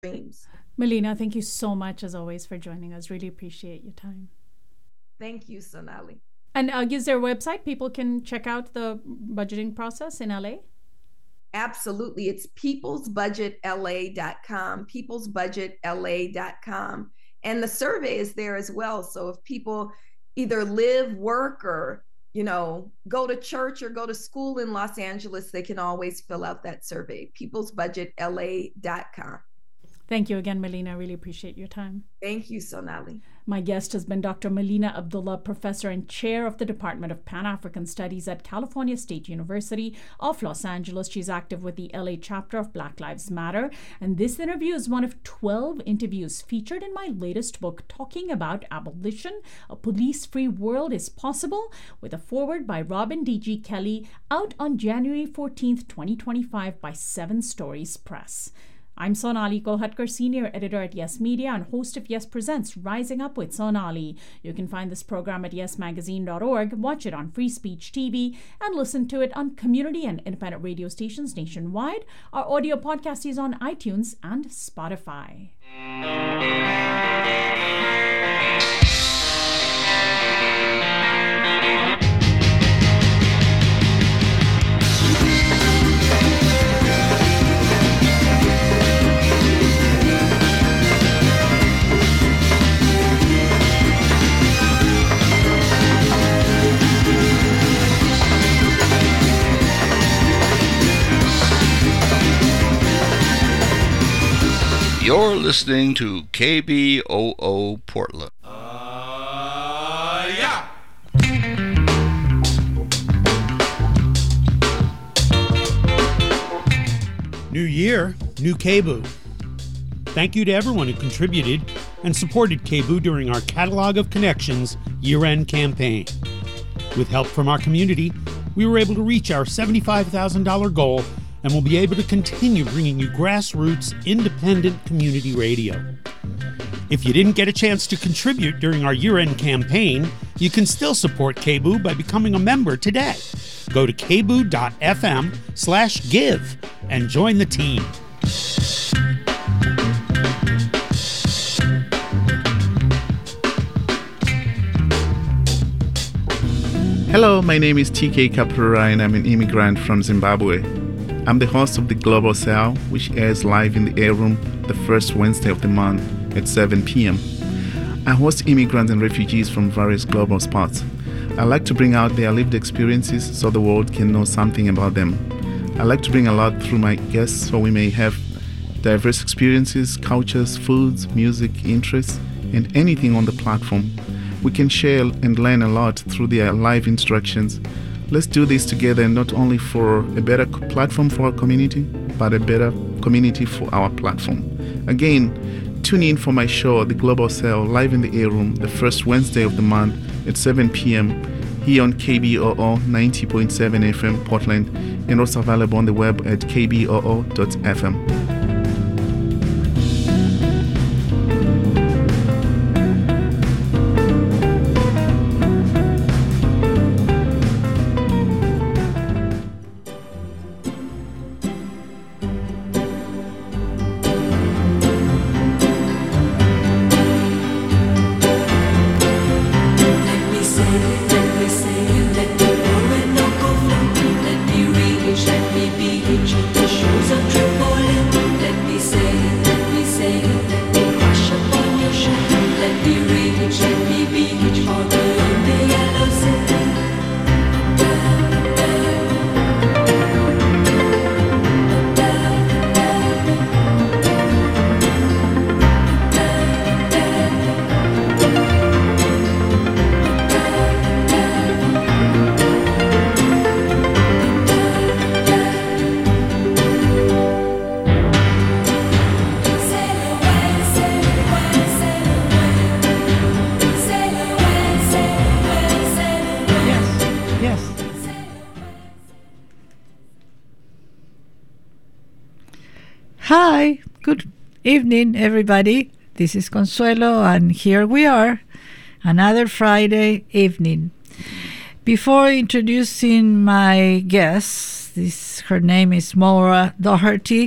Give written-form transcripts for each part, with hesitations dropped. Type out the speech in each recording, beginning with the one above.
dreams. Melina, thank you so much as always for joining us. Really appreciate your time. Thank you, Sonali. And is there a website people can check out the budgeting process in LA? Absolutely. It's peoplesbudgetla.com, peoplesbudgetla.com. And the survey is there as well. So if people either live, work, or, go to church or go to school in Los Angeles, they can always fill out that survey, peoplesbudgetla.com. Thank you again, Melina. I really appreciate your time. Thank you, Sonali. My guest has been Dr. Melina Abdullah, professor and chair of the Department of Pan-African Studies at California State University of Los Angeles. She's active with the LA chapter of Black Lives Matter. And this interview is one of 12 interviews featured in my latest book, Talking About Abolition, A Police-Free World is Possible, with a foreword by Robin D.G. Kelley, out on January 14th, 2025 by Seven Stories Press. I'm Sonali Kolhatkar, Senior Editor at Yes Media and host of Yes Presents Rising Up with Sonali. You can find this program at yesmagazine.org, watch it on Free Speech TV, and listen to it on community and independent radio stations nationwide. Our audio podcast is on iTunes and Spotify. You're listening to KBOO Portland. Yeah. New year, new KBOO. Thank you to everyone who contributed and supported KBOO during our Catalog of Connections year-end campaign. With help from our community, we were able to reach our $75,000 goal and will be able to continue bringing you grassroots, independent community radio. If you didn't get a chance to contribute during our year-end campaign, you can still support KBOO by becoming a member today. Go to kboo.fm/give and join the team. Hello, my name is TK Kapura and I'm an immigrant from Zimbabwe. I'm the host of the Global Cell, which airs live in the Air Room the first Wednesday of the month at 7 p.m. I host immigrants and refugees from various global spots. I like to bring out their lived experiences so the world can know something about them. I like to bring a lot through my guests so we may have diverse experiences, cultures, foods, music, interests, and anything on the platform. We can share and learn a lot through their live instructions. Let's do this together, not only for a better platform for our community, but a better community for our platform. Again, tune in for my show, The Global Cell, live in the Air Room, the first Wednesday of the month at 7 p.m. here on KBOO 90.7 FM Portland, and also available on the web at kboo.fm. Hi, good evening, everybody. This is Consuelo, and here we are, another Friday evening. Before introducing my guest, her name is Maura Doherty,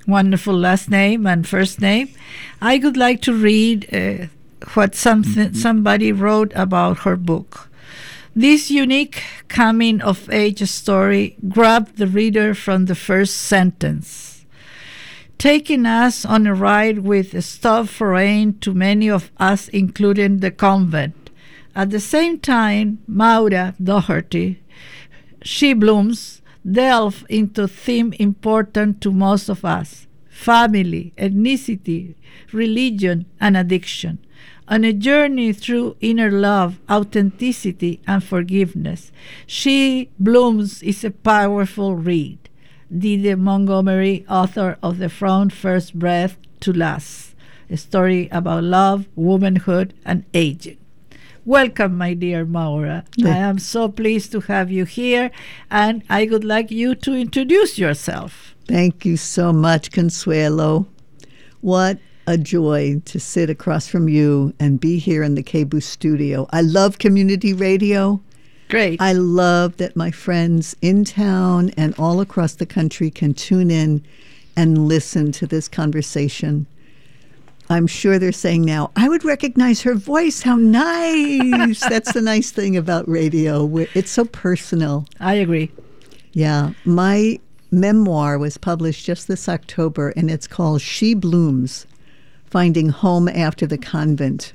wonderful last name and first name. I would like to read what somebody wrote about her book. This unique coming-of-age story grabbed the reader from the first sentence, taking us on a ride with stuff foreign to many of us, including the convent. At the same time, Maura Doherty, She Blooms, delve into a theme important to most of us: family, ethnicity, religion, and addiction. On a journey through inner love, authenticity, and forgiveness, She Blooms is a powerful read. D.D. Montgomery, author of The From First Breath to Last, a story about love, womanhood, and aging. Welcome, my dear Maura. I am so pleased to have you here, and I would like you to introduce yourself. Thank you so much, Consuelo. What a joy to sit across from you and be here in the KBOO studio. I love community radio. Great. I love that my friends in town and all across the country can tune in and listen to this conversation. I'm sure they're saying now, I would recognize her voice. How nice. That's the nice thing about radio. It's so personal. I agree. Yeah. My memoir was published just this October, and it's called She Blooms, Finding Home After the Convent.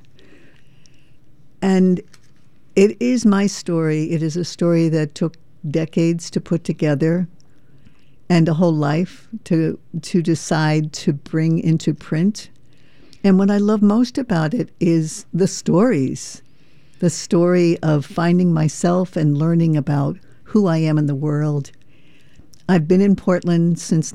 And it is my story. It is a story that took decades to put together and a whole life to decide to bring into print. And what I love most about it is the stories, the story of finding myself and learning about who I am in the world. I've been in Portland since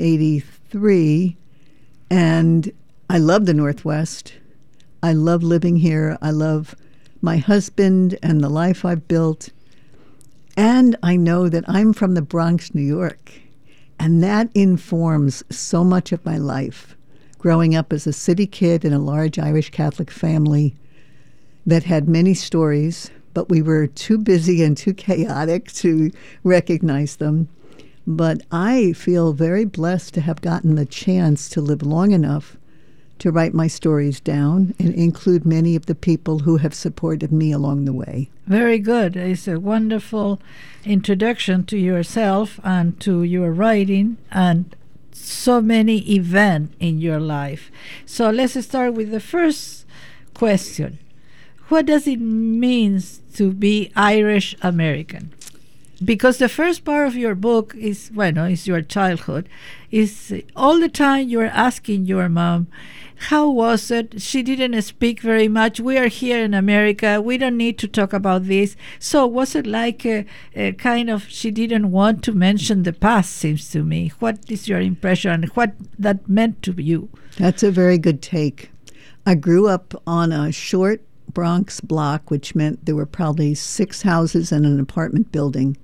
1983, and I love the Northwest. I love living here. I love my husband and the life I've built. And I know that I'm from the Bronx, New York, and that informs so much of my life. Growing up as a city kid in a large Irish Catholic family that had many stories, but we were too busy and too chaotic to recognize them. But I feel very blessed to have gotten the chance to live long enough to write my stories down and include many of the people who have supported me along the way. Very good. It's a wonderful introduction to yourself and to your writing and so many events in your life. So let's start with the first question. What does it mean to be Irish American? Because the first part of your book is your childhood. Is all the time you're asking your mom, how was it? She didn't speak very much. We are here in America. We don't need to talk about this. So was it like a kind of she didn't want to mention the past, seems to me. What is your impression and what that meant to you? That's a very good take. I grew up on a short Bronx block, which meant there were probably 6 houses and an apartment building.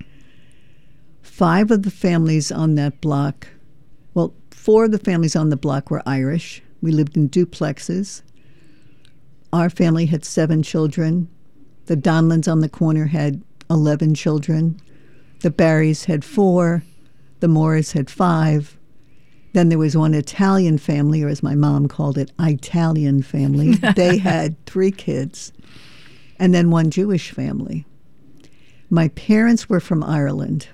5 of the families on that block, 4 of the families on the block were Irish. We lived in duplexes. Our family had 7 children. The Donlins on the corner had 11 children. The Barrys had 4. The Moores had 5. Then there was one Italian family, or as my mom called it, Italian family. They had 3 kids. And then one Jewish family. My parents were from Ireland.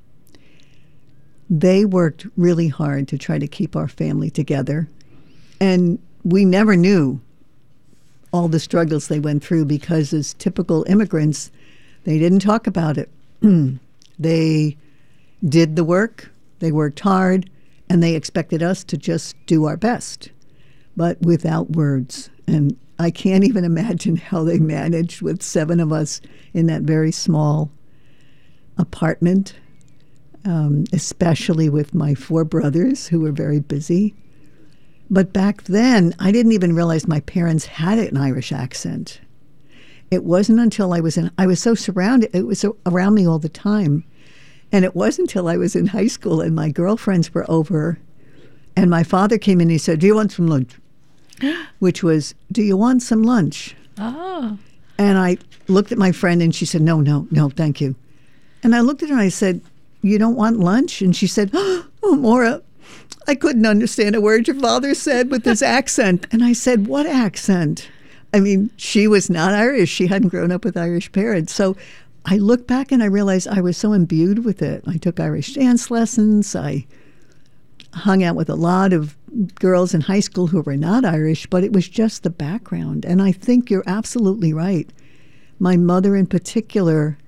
They worked really hard to try to keep our family together. And we never knew all the struggles they went through because as typical immigrants, they didn't talk about it. They did the work, they worked hard, and they expected us to just do our best, but without words. And I can't even imagine how they managed with 7 of us in that very small apartment, especially with my 4 brothers who were very busy. But back then, I didn't even realize my parents had an Irish accent. It wasn't until I was so surrounded, it was around me all the time. And it wasn't until I was in high school and my girlfriends were over and my father came in and he said, do you want some lunch? Which was, do you want some lunch? Oh. And I looked at my friend and she said, no, thank you. And I looked at her and I said, you don't want lunch? And she said, oh, Maura, I couldn't understand a word your father said with his accent. And I said, what accent? I mean, she was not Irish. She hadn't grown up with Irish parents. So I look back and I realized I was so imbued with it. I took Irish dance lessons. I hung out with a lot of girls in high school who were not Irish, but it was just the background. And I think you're absolutely right. My mother in particular,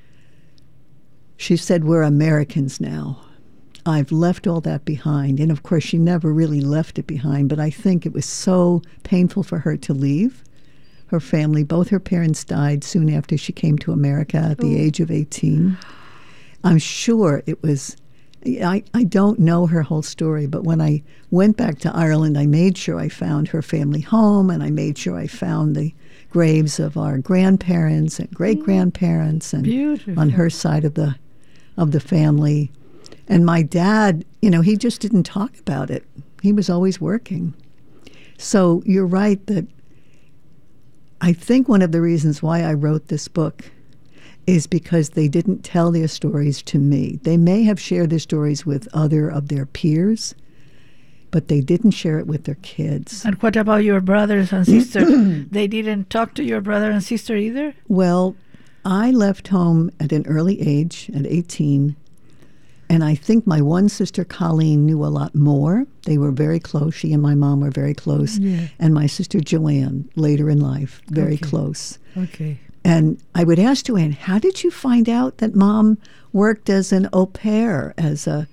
she said, we're Americans now. I've left all that behind. And of course, she never really left it behind, but I think it was so painful for her to leave her family. Both her parents died soon after she came to America at the age of 18. I'm sure it was, I don't know her whole story, but when I went back to Ireland, I made sure I found her family home, and I made sure I found the graves of our grandparents and great-grandparents and Beautiful. On her side of the family. And my dad, he just didn't talk about it. He was always working. So you're right that I think one of the reasons why I wrote this book is because they didn't tell their stories to me. They may have shared their stories with other of their peers, but they didn't share it with their kids. And what about your brothers and sisters? They didn't talk to your brother and sister either? Well, I left home at an early age, at 18, and I think my one sister, Colleen, knew a lot more. They were very close. She and my mom were very close. Yeah. And my sister, Joanne, later in life, very Okay. close. Okay. And I would ask Joanne, how did you find out that Mom worked as an au pair, as a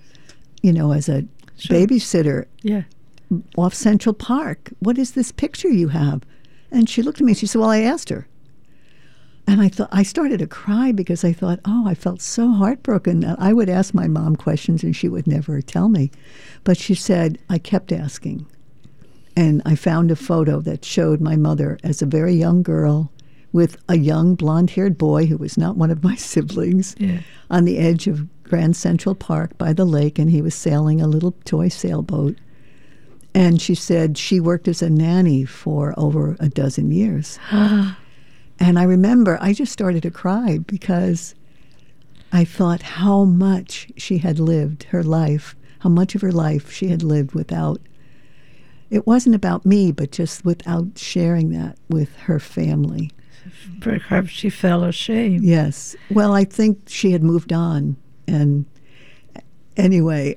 Sure. babysitter Yeah. off Central Park? What is this picture you have? And she looked at me and she said, well, I asked her. And I started to cry because I thought, I felt so heartbroken. I would ask my mom questions and she would never tell me. But she said, I kept asking. And I found a photo that showed my mother as a very young girl with a young blonde-haired boy who was not one of my siblings on the edge of Grand Central Park by the lake, and he was sailing a little toy sailboat. And she said she worked as a nanny for over a dozen years. And I remember I just started to cry because I thought how much she had lived her life, how much of her life she had lived without, it wasn't about me, but just without sharing that with her family. Perhaps she felt ashamed. Yes. Well, I think she had moved on. And anyway,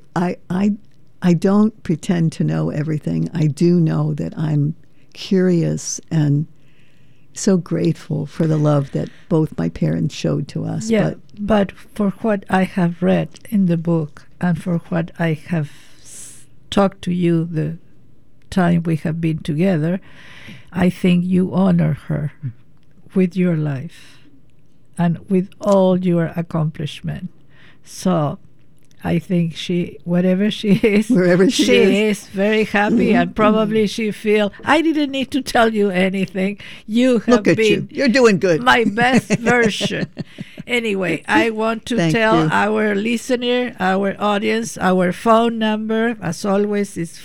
I don't pretend to know everything. I do know that I'm curious and so grateful for the love that both my parents showed to us. Yeah, but for what I have read in the book and for what I have talked to you the time we have been together, I think you honor her with your life and with all your accomplishment. So I think wherever she is, wherever she is very happy, and probably she feel I didn't need to tell you anything. You have Look at been you. You're doing good. My best version. Anyway, I want to tell our listener, our audience, our phone number, as always, is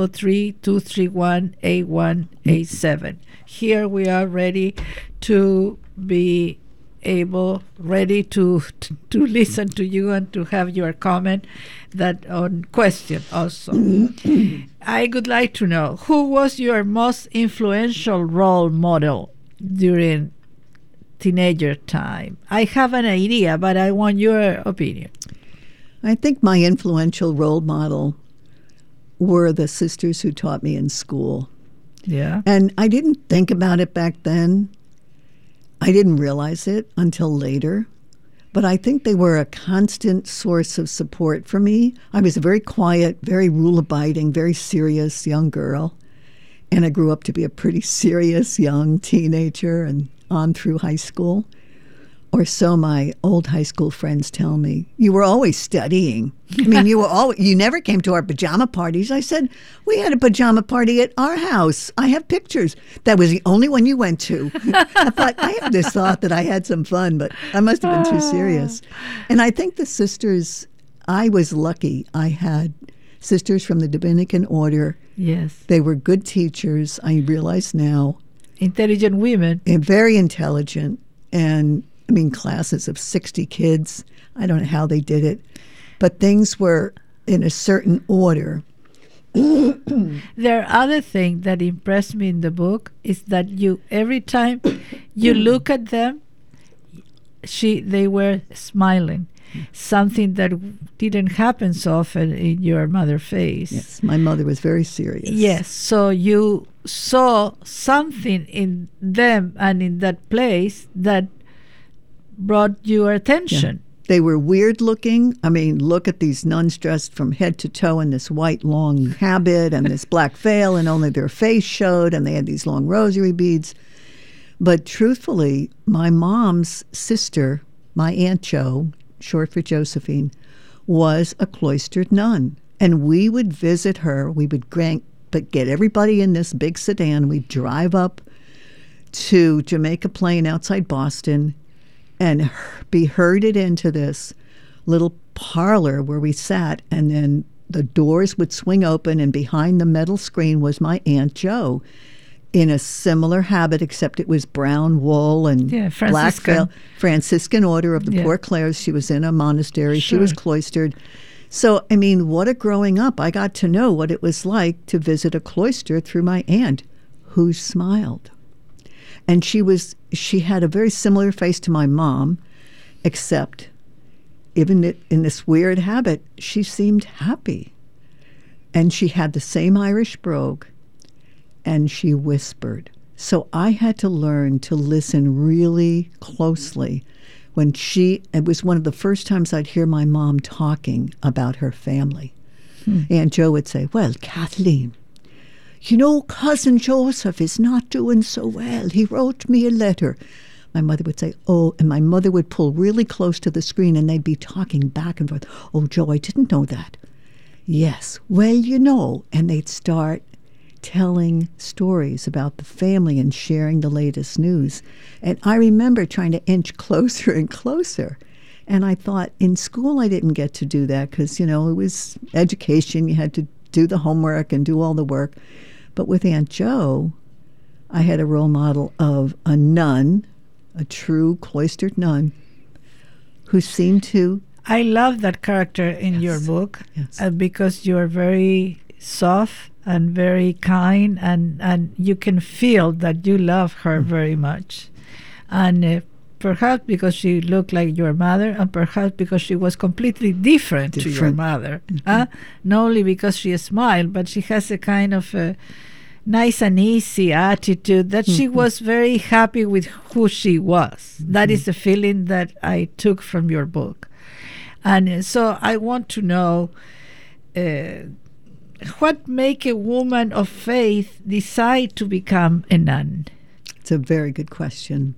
503-231-8187. Here we are ready to be ready to listen to you and to have your comment on question also. I would like to know, who was your most influential role model during teenager time? I have an idea, but I want your opinion. I think my influential role model were the sisters who taught me in school. Yeah. And I didn't think about it back then. I didn't realize it until later, but I think they were a constant source of support for me. I was a very quiet, very rule-abiding, very serious young girl, and I grew up to be a pretty serious young teenager and on through high school. Or so my old high school friends tell me. You were always studying. I mean, you never came to our pajama parties. I said, we had a pajama party at our house. I have pictures. That was the only one you went to. I had this thought that I had some fun, but I must have been too serious. And I think the sisters, I was lucky. I had sisters from the Dominican order. Yes. They were good teachers, I realize now. Intelligent women. And very intelligent. And I mean, classes of 60 kids. I don't know how they did it. But things were in a certain order. There are other things that impressed me in the book is that every time you look at them, they were smiling. Something that didn't happen so often in your mother's face. Yes, my mother was very serious. Yes, so you saw something in them and in that place that brought your attention. Yeah. They were weird looking. I mean, look at these nuns dressed from head to toe in this white long habit and this black veil, and only their face showed, and they had these long rosary beads. But truthfully, my mom's sister, my Aunt Jo, short for Josephine, was a cloistered nun. And we would visit her. We would get everybody in this big sedan. We'd drive up to Jamaica Plain outside Boston and be herded into this little parlor where we sat, and then the doors would swing open, and behind the metal screen was my Aunt Jo in a similar habit, except it was brown wool and black veil. Franciscan order of the Poor Clares. She was in a monastery. Sure. She was cloistered. So, I mean, what a growing up. I got to know what it was like to visit a cloister through my aunt, who smiled. And she had a very similar face to my mom, except even in this weird habit, she seemed happy. And she had the same Irish brogue, and she whispered. So I had to learn to listen really closely when it was one of the first times I'd hear my mom talking about her family. Aunt Jo would say, well, Kathleen, you know, Cousin Joseph is not doing so well. He wrote me a letter. My mother would say, oh, and my mother would pull really close to the screen, and they'd be talking back and forth. Oh, Jo, I didn't know that. Yes, well, you know. And they'd start telling stories about the family and sharing the latest news. And I remember trying to inch closer and closer. And I thought, in school I didn't get to do that because, you know, it was education. You had to do the homework and do all the work. But with Aunt Jo, I had a role model of a nun, a true cloistered nun, who seemed to... I love that character in your book because you're very soft and very kind, and you can feel that you love her very much. And perhaps because she looked like your mother, and perhaps because she was completely different. To your mother. Not only because she smiled, but she has a kind of nice and easy attitude that she was very happy with who she was. That is the feeling that I took from your book. And so I want to know what make a woman of faith decide to become a nun? It's a very good question.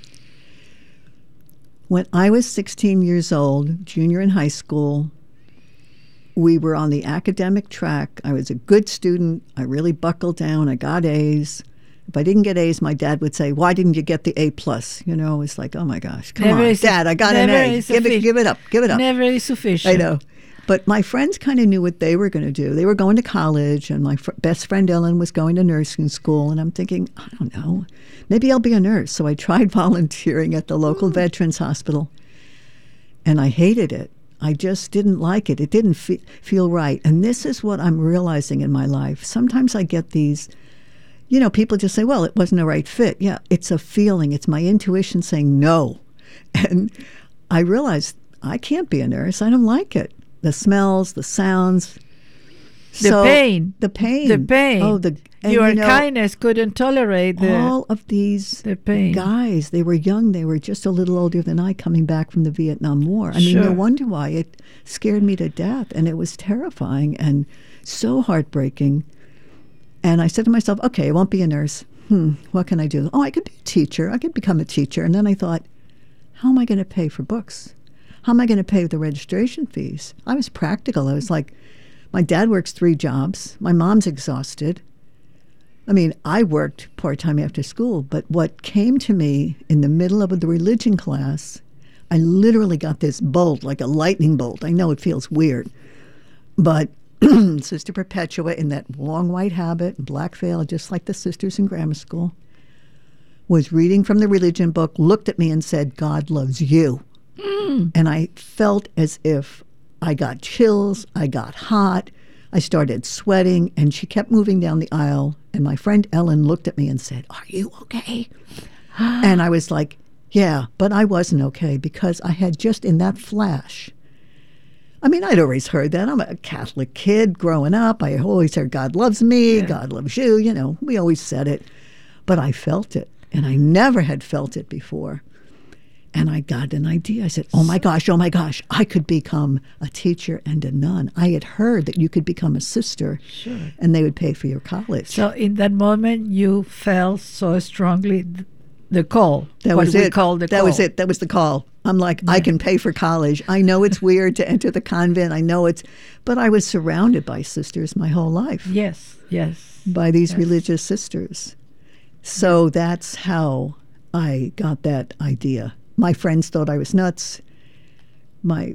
When I was 16 years old, junior in high school, we were on the academic track. I was a good student. I really buckled down. I got A's. If I didn't get A's, my dad would say, why didn't you get the A+? You know, it's like, oh my gosh, come on, Dad, I got an A. Give it up. Never is sufficient. I know. But my friends kind of knew what they were going to do. They were going to college, and my best friend Ellen was going to nursing school. And I'm thinking, I don't know, maybe I'll be a nurse. So I tried volunteering at the local veterans hospital, and I hated it. I just didn't like it. It didn't feel right. And this is what I'm realizing in my life. Sometimes I get these, you know, people just say, well, it wasn't a right fit. Yeah, it's a feeling. It's my intuition saying no. And I realized I can't be a nurse. I don't like it. The smells, the sounds. The pain. Oh, your kindness couldn't tolerate all of these pain. Guys. They were young. They were just a little older than I, coming back from the Vietnam War. I mean, no wonder why. It scared me to death, and it was terrifying and so heartbreaking. And I said to myself, okay, I won't be a nurse. What can I do? Oh, I could be a teacher. I could become a teacher. And then I thought, how am I going to pay for books? How am I going to pay the registration fees? I was practical. I was like, my dad works 3 jobs. My mom's exhausted. I mean, I worked part-time after school, but what came to me in the middle of the religion class, I literally got this bolt, like a lightning bolt. I know it feels weird, but Sister Perpetua in that long white habit and black veil, just like the sisters in grammar school, was reading from the religion book, looked at me and said, God loves you. And I felt as if I got chills, I got hot, I started sweating, and she kept moving down the aisle. And my friend Ellen looked at me and said, "Are you okay?" And I was like, yeah, but I wasn't okay because I had just in that flash. I mean, I'd always heard that. I'm a Catholic kid growing up. I always heard God loves me, God loves you. You know, we always said it. But I felt it, and I never had felt it before. And I got an idea. I said, oh my gosh, I could become a teacher and a nun. I had heard that you could become a sister, and they would pay for your college. So in that moment, you felt so strongly the call. That was it. That was it. That was the call. I'm like, I can pay for college. I know it's weird to enter the convent. I know but I was surrounded by sisters my whole life. Yes. By these religious sisters. So that's how I got that idea. My friends thought I was nuts. My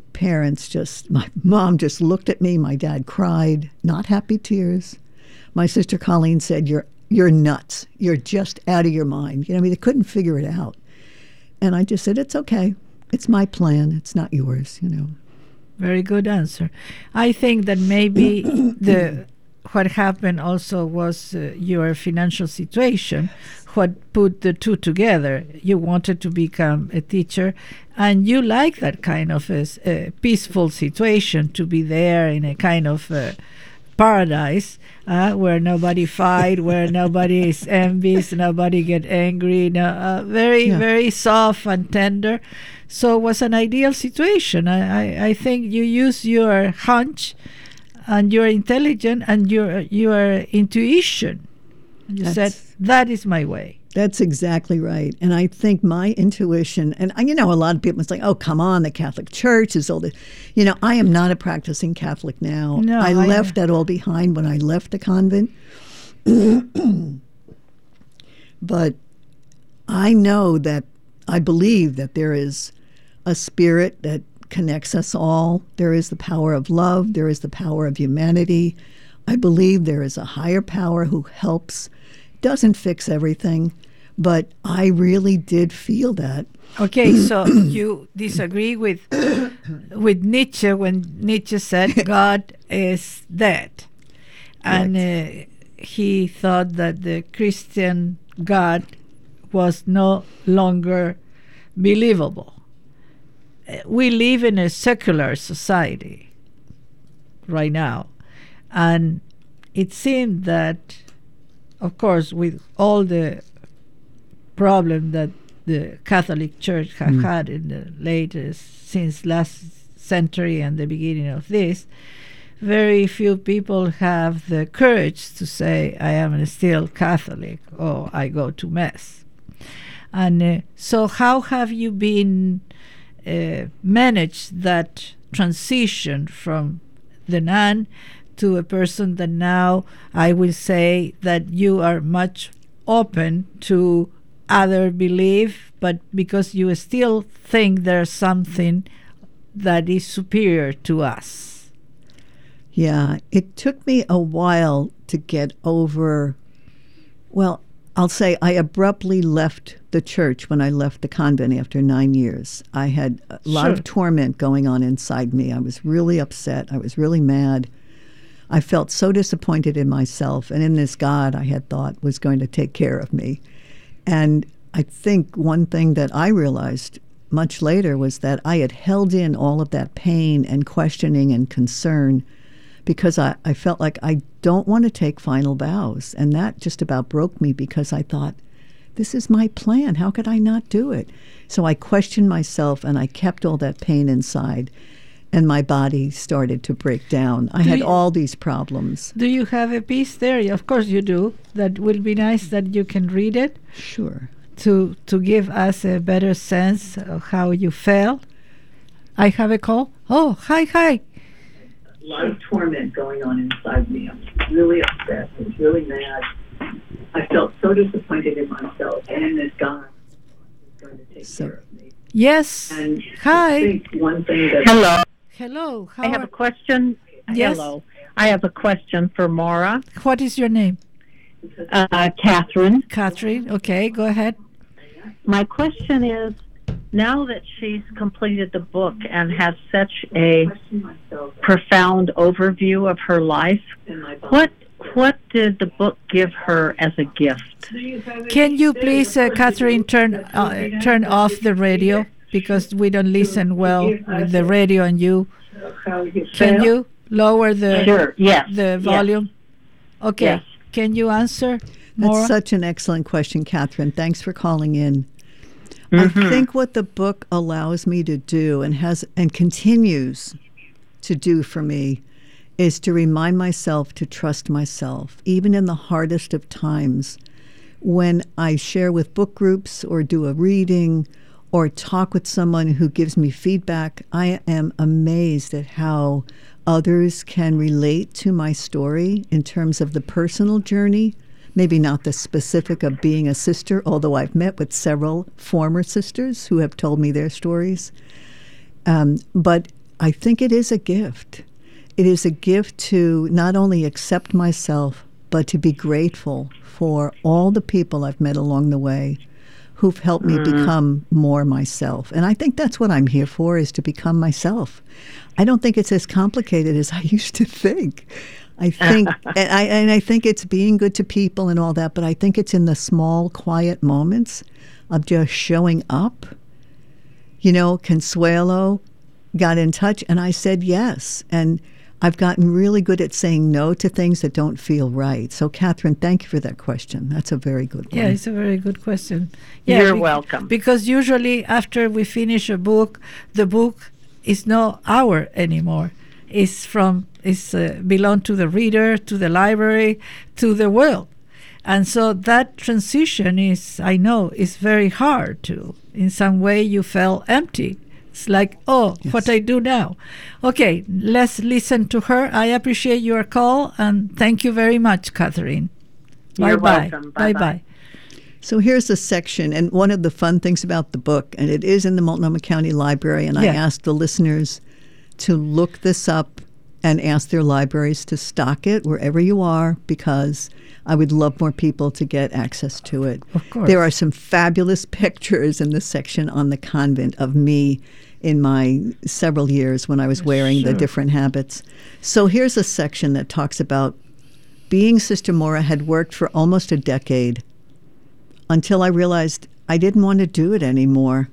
mom just looked at me. My dad cried, not happy tears. My sister Colleen said, you're nuts. You're just out of your mind. You know, I mean, they couldn't figure it out. And I just said, it's okay. It's my plan. It's not yours, you know. Very good answer. I think that maybe what happened also was your financial situation, what put the two together. You wanted to become a teacher, and you like that kind of a peaceful situation, to be there in a kind of paradise where nobody fight, where nobody is envious, nobody get angry, very soft and tender. So it was an ideal situation. I think you use your hunch and your intelligence and your intuition. You said, that is my way. That's exactly right. And I think my intuition, and you know, a lot of people say, oh, come on, the Catholic Church is all this. You know, I am not a practicing Catholic now. No, I left that all behind when I left the convent. But I know that, I believe that there is a spirit that connects us all. There is the power of love. There is the power of humanity. I believe there is a higher power who helps, doesn't fix everything, but I really did feel that. Okay, so you disagree with Nietzsche when Nietzsche said God is dead. And he thought that the Christian God was no longer believable. We live in a secular society right now, and it seemed that, of course, with all the problem that the Catholic Church have had in the latest, since last century and the beginning of this, very few people have the courage to say, I am still Catholic, or I go to Mass. And so how have you been managed that transition from the nun to a person that now I will say that you are much open to other belief, but because you still think there's something that is superior to us? Yeah, it took me a while to get over, well, I'll say I abruptly left the church when I left the convent after 9 years. I had a lot of torment going on inside me. I was really upset. I was really mad. I felt so disappointed in myself and in this God I had thought was going to take care of me. And I think one thing that I realized much later was that I had held in all of that pain and questioning and concern because I felt like I don't want to take final vows. And that just about broke me because I thought, this is my plan. How could I not do it? So I questioned myself and I kept all that pain inside. And my body started to break down. I had all these problems. Do you have a piece there? Of course you do. That will be nice that you can read it. Sure. To give us a better sense of how you felt. I have a call. Oh, hi. A lot of torment going on inside me. I was really upset. I was really mad. I felt so disappointed in myself and in this God who was going to take care of me. Yes. And hi. I think one thing that... Hello. I have a question. Yes. Hello. I have a question for Maura. What is your name? Catherine. Catherine. Okay, go ahead. My question is, now that she's completed the book and has such a profound overview of her life, what did the book give her as a gift? Can you please, Catherine, turn off the radio, because we don't listen well with the radio and you. Can you lower the volume? Yes. Okay. Yes. Can you answer, Maura? That's such an excellent question, Catherine. Thanks for calling in. I think what the book allows me to do and continues to do for me is to remind myself to trust myself, even in the hardest of times. When I share with book groups or do a reading or talk with someone who gives me feedback, I am amazed at how others can relate to my story in terms of the personal journey, maybe not the specific of being a sister, although I've met with several former sisters who have told me their stories. But I think it is a gift. It is a gift to not only accept myself, but to be grateful for all the people I've met along the way who've helped me become more myself. And I think that's what I'm here for, is to become myself. I don't think it's as complicated as I used to think. I think, and I think it's being good to people and all that, but I think it's in the small, quiet moments of just showing up. You know, Consuelo got in touch, and I said yes. And I've gotten really good at saying no to things that don't feel right. So, Catherine, thank you for that question. That's a very good one. Yeah, it's a very good question. Yeah, You're welcome. Because usually after we finish a book, the book is not our anymore. It's belong to the reader, to the library, to the world. And so that transition is very hard to. In some way you felt empty. It's like, yes. What I do now. Okay, let's listen to her. I appreciate your call, and thank you very much, Catherine. You're Bye-bye. welcome. Bye-bye. So here's a section, and one of the fun things about the book, and it is in the Multnomah County Library, and I asked the listeners to look this up and ask their libraries to stock it wherever you are, because I would love more people to get access to it. Of course. There are some fabulous pictures in the section on the convent of me in my several years when I was wearing the different habits. So here's a section that talks about being Sister Maura had worked for almost a decade until I realized I didn't want to do it anymore.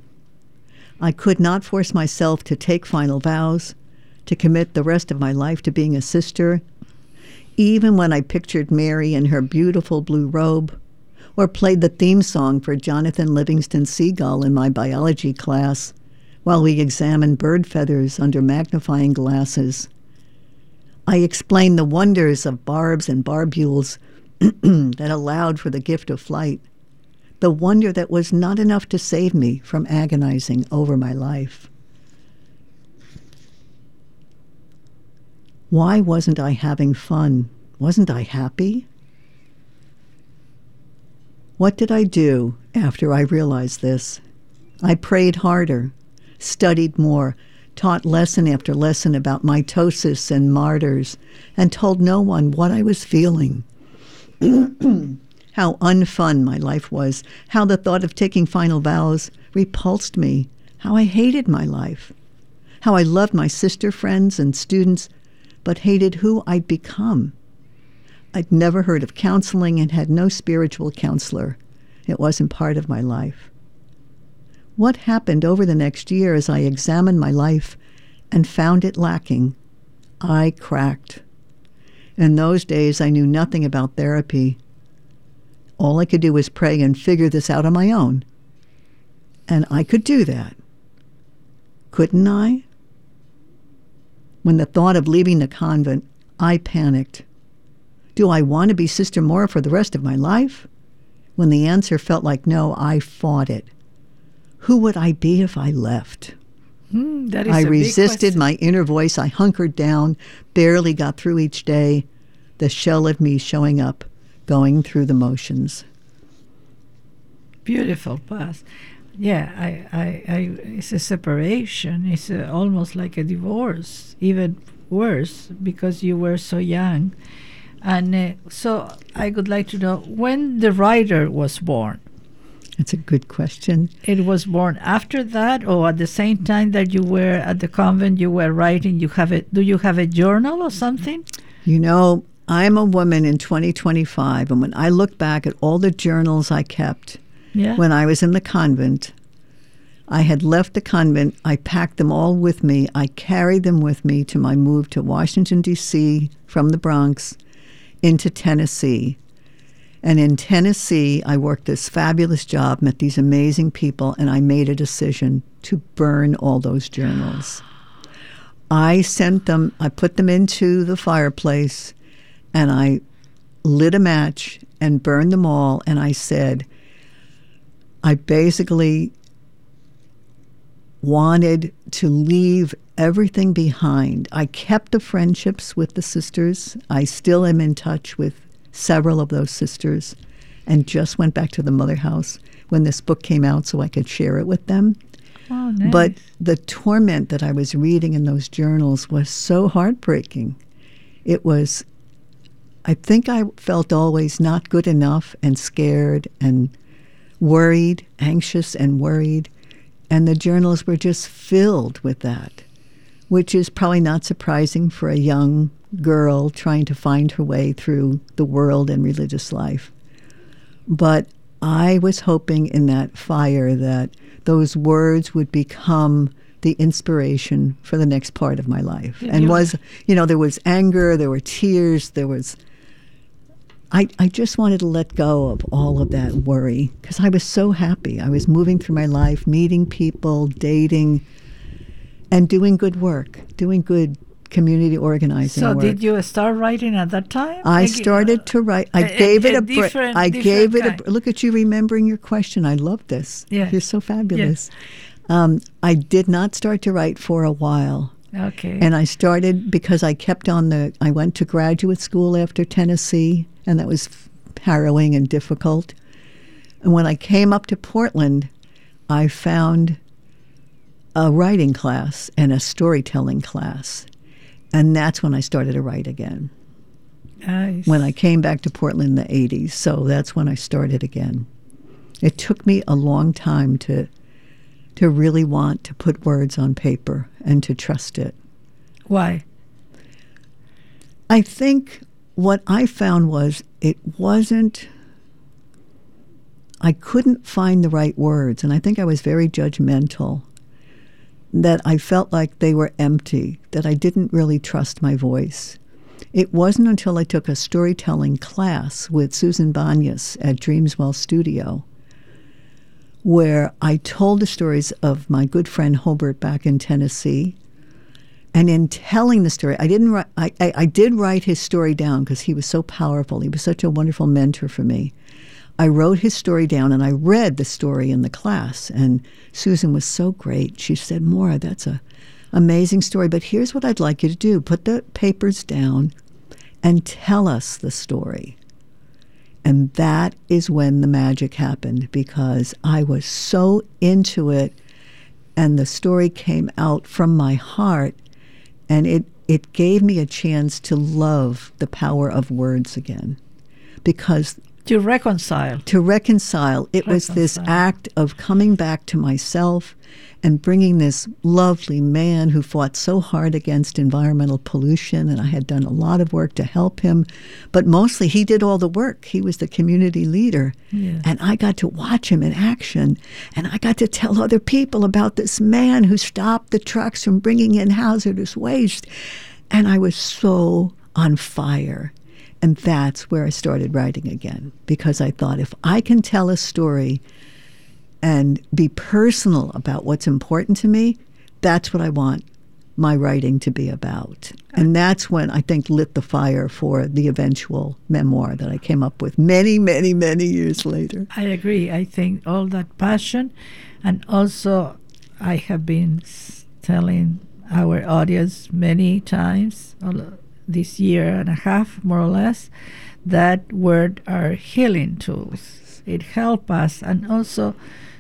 I could not force myself to take final vows, to commit the rest of my life to being a sister, even when I pictured Mary in her beautiful blue robe, or played the theme song for Jonathan Livingston Seagull in my biology class while we examined bird feathers under magnifying glasses. I explained the wonders of barbs and barbules that allowed for the gift of flight, the wonder that was not enough to save me from agonizing over my life. Why wasn't I having fun? Wasn't I happy? What did I do after I realized this? I prayed harder, studied more, taught lesson after lesson about mitosis and martyrs, and told no one what I was feeling. How unfun my life was, how the thought of taking final vows repulsed me, how I hated my life, how I loved my sister friends and students, but hated who I'd become. I'd never heard of counseling and had no spiritual counselor. It wasn't part of my life. What happened over the next year as I examined my life and found it lacking? I cracked. In those days, I knew nothing about therapy. All I could do was pray and figure this out on my own. And I could do that. Couldn't I? When the thought of leaving the convent, I panicked. Do I want to be Sister Maura for the rest of my life? When the answer felt like no, I fought it. Who would I be if I left? That is I a big resisted question. my inner voice. I hunkered down, barely got through each day, the shell of me showing up, going through the motions. Beautiful path. Yeah, it's a separation. It's almost like a divorce, even worse, because you were so young. And so I would like to know when the writer was born. That's a good question. It was born after that, or at the same time that you were at the convent, you were writing. Do you have a journal or something? You know, I'm a woman in 2025, and when I look back at all the journals I kept when I was in the convent, I had left the convent. I packed them all with me. I carried them with me to my move to Washington, D.C. from the Bronx into Tennessee. And in Tennessee, I worked this fabulous job, met these amazing people, and I made a decision to burn all those journals. I put them into the fireplace, and I lit a match and burned them all, and I said, I basically wanted to leave everything behind. I kept the friendships with the sisters. I still am in touch with several of those sisters, and just went back to the Mother House when this book came out so I could share it with them. Oh, nice. But the torment that I was reading in those journals was so heartbreaking. I think I felt always not good enough and scared and worried, anxious and worried. And the journals were just filled with that, which is probably not surprising for a young girl trying to find her way through the world and religious life. But I was hoping in that fire that those words would become the inspiration for the next part of my life. There was anger, there were tears, I just wanted to let go of all of that worry because I was so happy. I was moving through my life, meeting people, dating, and doing good work, doing good community organizing work. So did you start writing at that time? I started to write. I gave it a break. Look at you remembering your question. I love this. Yeah. You're so fabulous. Yes. I did not start to write for a while. Okay. And I started because I I went to graduate school after Tennessee, and that was harrowing and difficult. And when I came up to Portland, I found a writing class and a storytelling class. And that's when I started to write again. Nice. When I came back to Portland in the 80s. So that's when I started again. It took me a long time to really want to put words on paper and to trust it. Why? I think what I found was I couldn't find the right words. And I think I was very judgmental. That I felt like they were empty, that I didn't really trust my voice. It wasn't until I took a storytelling class with Susan Banyas at Dreamswell Studio where I told the stories of my good friend Hobart back in Tennessee. And in telling the story, I did write his story down because he was so powerful. He was such a wonderful mentor for me. I wrote his story down and I read the story in the class. And Susan was so great. She said, Maura, that's an amazing story, but here's what I'd like you to do. Put the papers down and tell us the story. And that is when the magic happened because I was so into it and the story came out from my heart and it gave me a chance to love the power of words again because To reconcile. It was this act of coming back to myself and bringing this lovely man who fought so hard against environmental pollution, and I had done a lot of work to help him. But mostly he did all the work. He was the community leader. Yeah. And I got to watch him in action, and I got to tell other people about this man who stopped the trucks from bringing in hazardous waste. And I was so on fire. And that's where I started writing again, because I thought if I can tell a story and be personal about what's important to me, that's what I want my writing to be about. And that's when I think lit the fire for the eventual memoir that I came up with many, many, many years later. I agree. I think all that passion, and also I have been telling our audience many times, this year and a half, more or less, that words are healing tools. It helps us, and also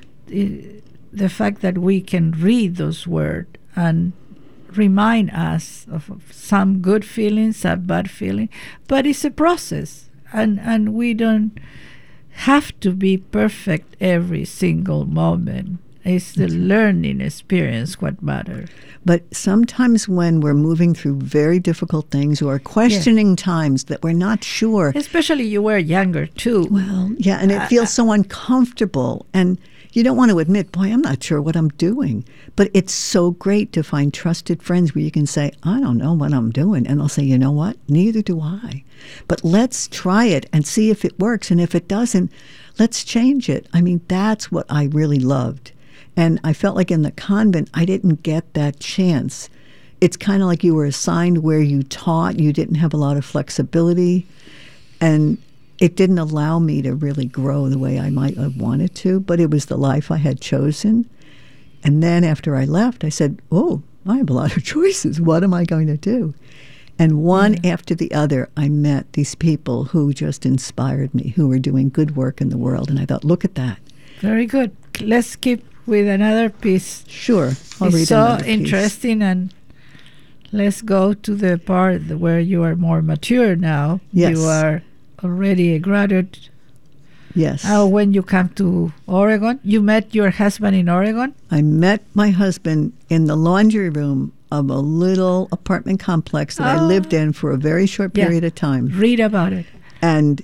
the fact that we can read those words and remind us of some good feelings, some bad feeling, but it's a process, and we don't have to be perfect every single moment. It's the learning experience what matters. But sometimes when we're moving through very difficult things or questioning times that we're not sure. Especially you were younger too. Well, yeah, and it feels so uncomfortable. And you don't want to admit, boy, I'm not sure what I'm doing. But it's so great to find trusted friends where you can say, I don't know what I'm doing. And they'll say, you know what? Neither do I. But let's try it and see if it works. And if it doesn't, let's change it. I mean, that's what I really loved. And I felt like in the convent, I didn't get that chance. It's kind of like you were assigned where you taught. You didn't have a lot of flexibility. And it didn't allow me to really grow the way I might have wanted to. But it was the life I had chosen. And then after I left, I said, oh, I have a lot of choices. What am I going to do? And one after the other, I met these people who just inspired me, who were doing good work in the world. And I thought, look at that. Very good. Let's keep with another piece. Sure. I'll read it's another so interesting, and let's go to the part where you are more mature now. Yes. You are already a graduate. Yes. When you come to Oregon, you met your husband in Oregon? I met my husband in the laundry room of a little apartment complex that I lived in for a very short period of time. Read about it. And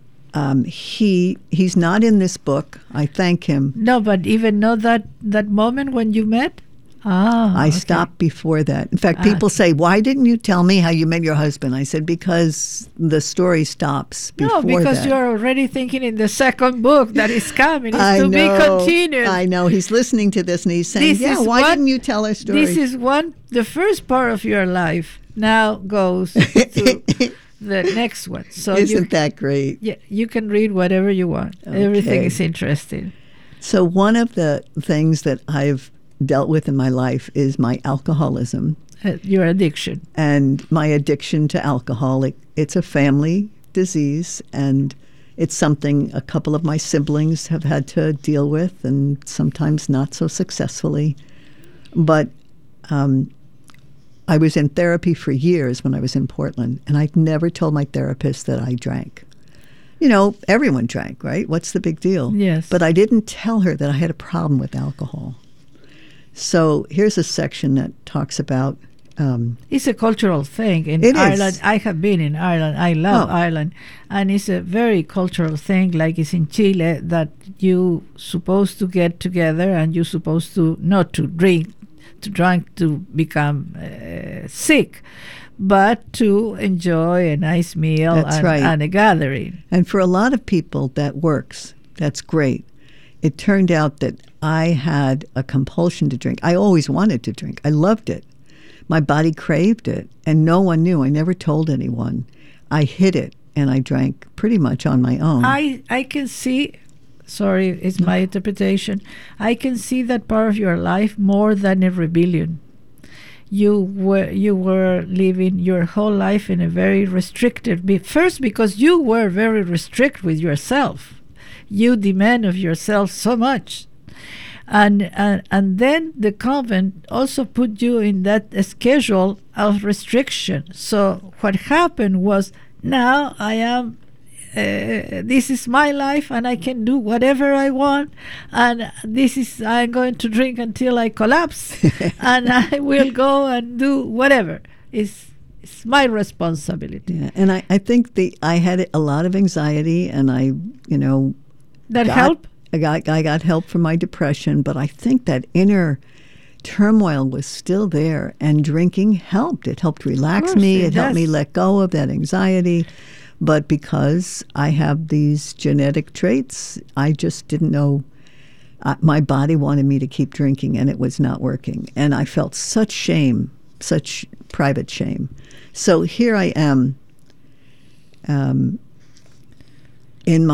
he's not in this book. I thank him. No, but even know that moment when you met? I stopped before that. In fact, people say, why didn't you tell me how you met your husband? I said, because the story stops before that. No, because you're already thinking in the second book that is coming. It's to be continued. I know. He's listening to this and he's saying, why didn't you tell our story? This is the first part of your life now goes to the next one. So isn't that great? Yeah, you can read whatever you want. Okay. Everything is interesting. So one of the things that I've dealt with in my life is my alcoholism. Your addiction. And my addiction to alcohol. It's a family disease, and it's something a couple of my siblings have had to deal with, and sometimes not so successfully. But I was in therapy for years when I was in Portland, and I never told my therapist that I drank. You know, everyone drank, right? What's the big deal? Yes. But I didn't tell her that I had a problem with alcohol. So here's a section that talks about... it's a cultural thing in Ireland. Is. I have been in Ireland. I love Ireland. And it's a very cultural thing, like it's in Chile, that you supposed to get together and you're supposed to not to drink to become sick, but to enjoy a nice meal and a gathering. And for a lot of people, that works. That's great. It turned out that I had a compulsion to drink. I always wanted to drink. I loved it. My body craved it, and no one knew. I never told anyone. I hid it, and I drank pretty much on my own. I can see, sorry, it's my interpretation, I can see that part of your life more than a rebellion. You were living your whole life in a very restricted, first because you were very restrict with yourself. You demand of yourself so much. And then the convent also put you in that schedule of restriction. So what happened was, now I am, this is my life and I can do whatever I want. And I'm going to drink until I collapse. And I will go and do whatever. It's my responsibility. Yeah, and I think I had a lot of anxiety, and that helped? I got help from my depression, but I think that inner turmoil was still there, and drinking helped. It helped relax me. It helped me let go of that anxiety. But because I have these genetic traits, I just didn't know. My body wanted me to keep drinking, and it was not working. And I felt such shame, such private shame. So here I am in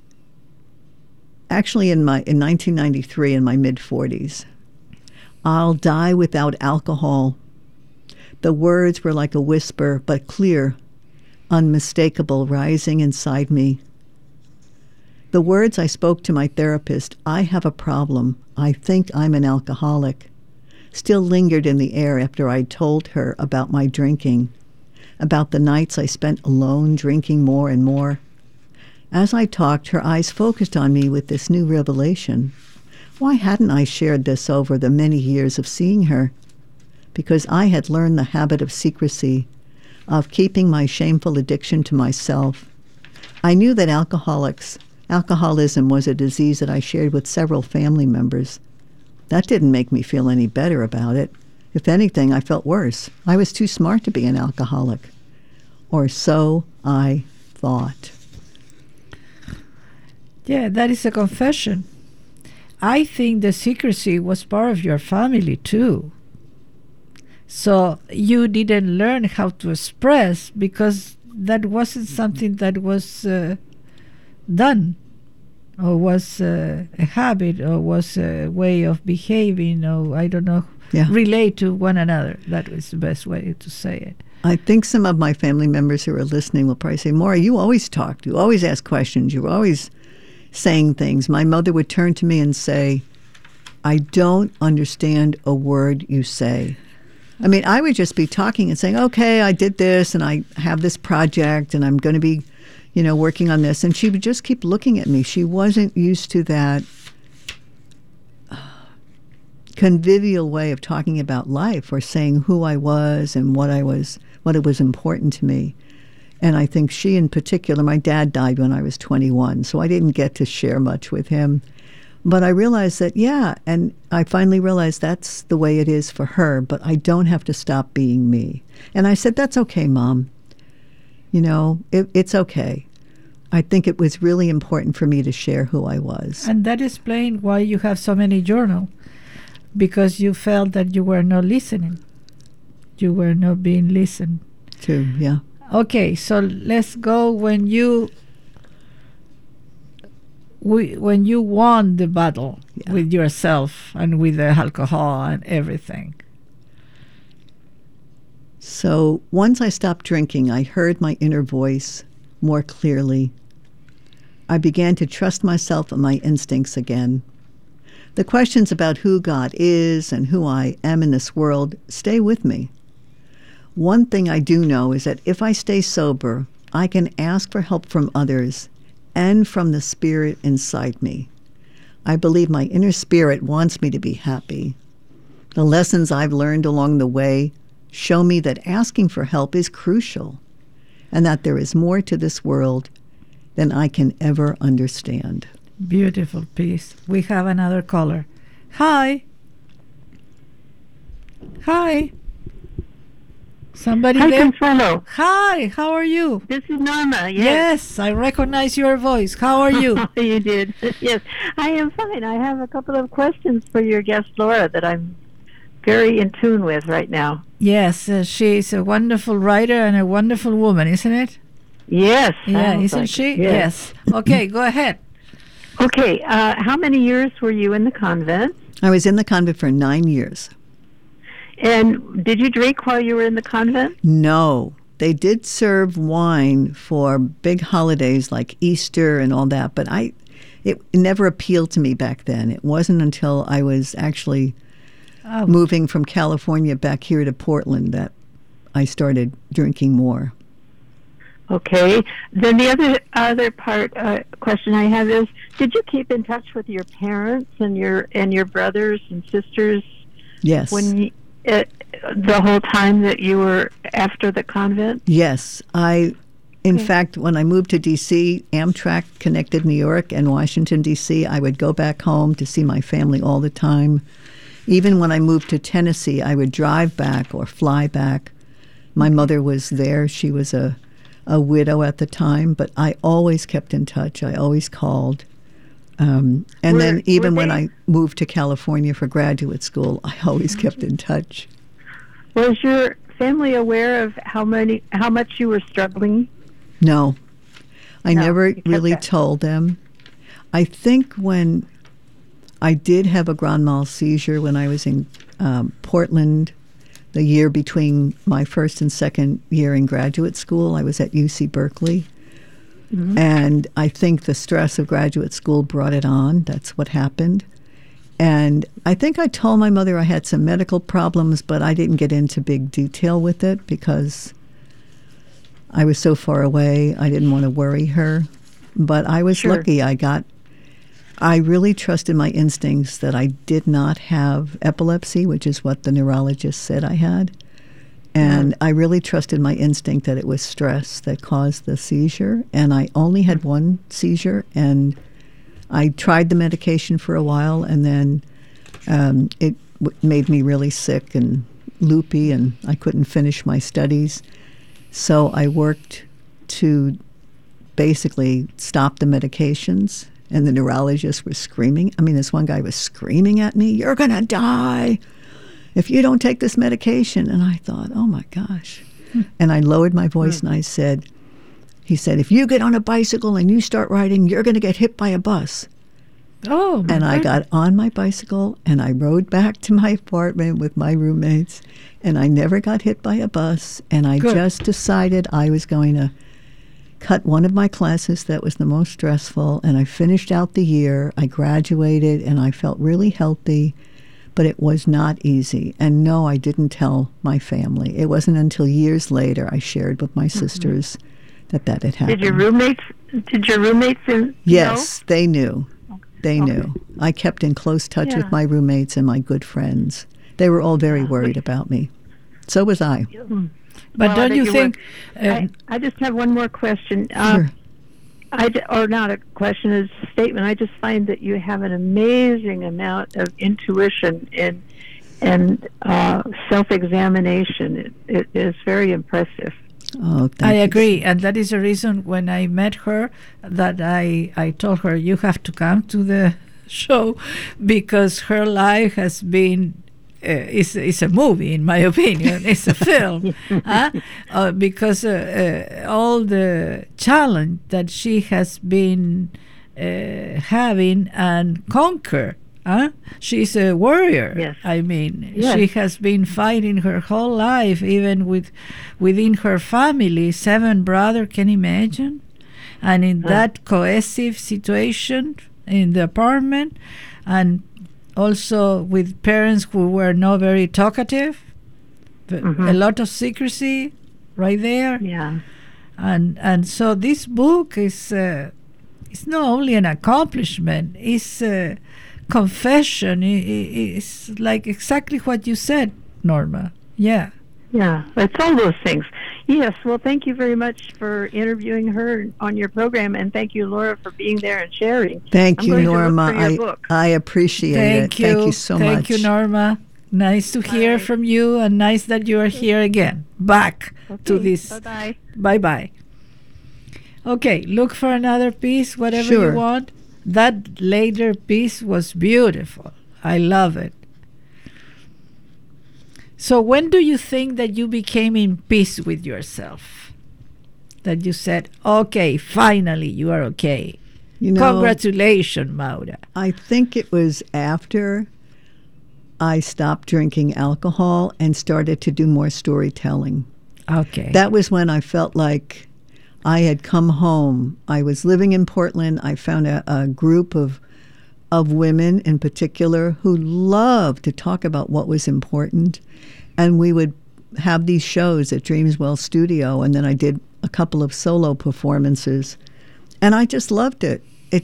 1993, in my mid-40s. I'll die without alcohol. The words were like a whisper, but clear, unmistakable, rising inside me. The words I spoke to my therapist, I have a problem, I think I'm an alcoholic, still lingered in the air after I told her about my drinking, about the nights I spent alone drinking more and more. As I talked, her eyes focused on me with this new revelation. Why hadn't I shared this over the many years of seeing her? Because I had learned the habit of secrecy, of keeping my shameful addiction to myself. I knew that alcoholism was a disease that I shared with several family members. That didn't make me feel any better about it. If anything, I felt worse. I was too smart to be an alcoholic. Or so I thought. Yeah, that is a confession. I think the secrecy was part of your family too. So you didn't learn how to express because that wasn't something that was done, or was a habit, or was a way of behaving, or I don't know, relate to one another. That was the best way to say it. I think some of my family members who are listening will probably say, Maura, you always talked. You always ask questions. You were always saying things. My mother would turn to me and say, I don't understand a word you say. I mean, I would just be talking and saying, okay, I did this and I have this project and I'm going to be, working on this. And she would just keep looking at me. She wasn't used to that convivial way of talking about life or saying who I was and what it was important to me. And I think she in particular, my dad died when I was 21, so I didn't get to share much with him. But I realized that, and I finally realized that's the way it is for her, but I don't have to stop being me. And I said, that's okay, Mom. It's okay. I think it was really important for me to share who I was. And that explains why you have so many journals, because you felt that you were not listening. You were not being listened to, yeah. Okay, so let's go when you won the battle with yourself and with the alcohol and everything. So once I stopped drinking, I heard my inner voice more clearly. I began to trust myself and my instincts again. The questions about who God is and who I am in this world stay with me. One thing I do know is that if I stay sober, I can ask for help from others and from the spirit inside me. I believe my inner spirit wants me to be happy. The lessons I've learned along the way show me that asking for help is crucial and that there is more to this world than I can ever understand. Beautiful piece. We have another caller. Hi. Hi. Somebody Hi, there? Consuelo. Hi, how are you? This is Norma. Yes, I recognize your voice. How are you? You did. Yes, I am fine. I have a couple of questions for your guest, Laura, that I'm very in tune with right now. Yes, she's a wonderful writer and a wonderful woman, isn't it? Yes. Yeah, isn't she? Yes. Okay, go ahead. Okay, how many years were you in the convent? I was in the convent for 9 years. And did you drink while you were in the convent? No. They did serve wine for big holidays like Easter and all that, but it never appealed to me back then. It wasn't until I was actually moving from California back here to Portland that I started drinking more. Okay. Then the other part question I have is, did you keep in touch with your parents and your brothers and sisters? Yes. When the whole time that you were after the convent? Yes. In fact, when I moved to D.C., Amtrak connected New York and Washington, D.C., I would go back home to see my family all the time. Even when I moved to Tennessee, I would drive back or fly back. My mother was there. She was a widow at the time, but I always kept in touch. I always called. Then even when I moved to California for graduate school, I always kept in touch. Was your family aware of how much you were struggling? No. I never really told them. I think when I did have a grand mal seizure when I was in Portland, the year between my first and second year in graduate school, I was at UC Berkeley. Mm-hmm. And I think the stress of graduate school brought it on. That's what happened. And I think I told my mother I had some medical problems, but I didn't get into big detail with it because I was so far away. I didn't want to worry her. But I was lucky. I really trusted my instincts that I did not have epilepsy, which is what the neurologist said I had. And I really trusted my instinct that it was stress that caused the seizure. And I only had one seizure, and I tried the medication for a while, and then it made me really sick and loopy, and I couldn't finish my studies. So I worked to basically stop the medications, and the neurologist was screaming. I mean, this one guy was screaming at me, "You're going to die if you don't take this medication." And I thought, oh my gosh. And I lowered my voice and he said, "If you get on a bicycle and you start riding, you're going to get hit by a bus." Oh, and I got on my bicycle and I rode back to my apartment with my roommates, and I never got hit by a bus. And I just decided I was going to cut one of my classes that was the most stressful, and I finished out the year. I graduated and I felt really healthy, but it was not easy. And no, I didn't tell my family. It wasn't until years later I shared with my sisters that had happened. Did your roommates know? Yes, they knew. They knew. I kept in close touch with my roommates and my good friends. They were all very worried about me. So was I. But don't you think... I just have one more question. Sure. Or not a question, it's a statement. I just find that you have an amazing amount of intuition and self-examination. It is very impressive. Oh, I agree, and that is the reason when I met her that I told her, you have to come to the show, because her life has been it's a movie, in my opinion. It's a film, because all the challenge that she has been having and conquer. She's a warrior. Yes. I mean, she has been fighting her whole life, even within her family. 7 brothers, can you imagine? And in that cohesive situation in the apartment, and also with parents who were not very talkative, a lot of secrecy right there. Yeah. And so this book is it's not only an accomplishment, it's confession. It's like exactly what you said, Norma. Yeah, it's all those things. Yes, well, thank you very much for interviewing her on your program, and thank you, Laura, for being there and sharing. Thank you, Norma. I appreciate it. Thank you so much. Thank you, Norma. Nice to hear from you, and nice that you are here again, back to this. Bye-bye. Bye-bye. Okay, look for another piece, whatever you want. That later piece was beautiful. I love it. So when do you think that you became in peace with yourself? That you said, okay, finally you are okay. Congratulations, Maura. I think it was after I stopped drinking alcohol and started to do more storytelling. Okay. That was when I felt like I had come home. I was living in Portland. I found a group of women in particular who loved to talk about what was important. And we would have these shows at Dreamswell Studio, and then I did a couple of solo performances. And I just loved it.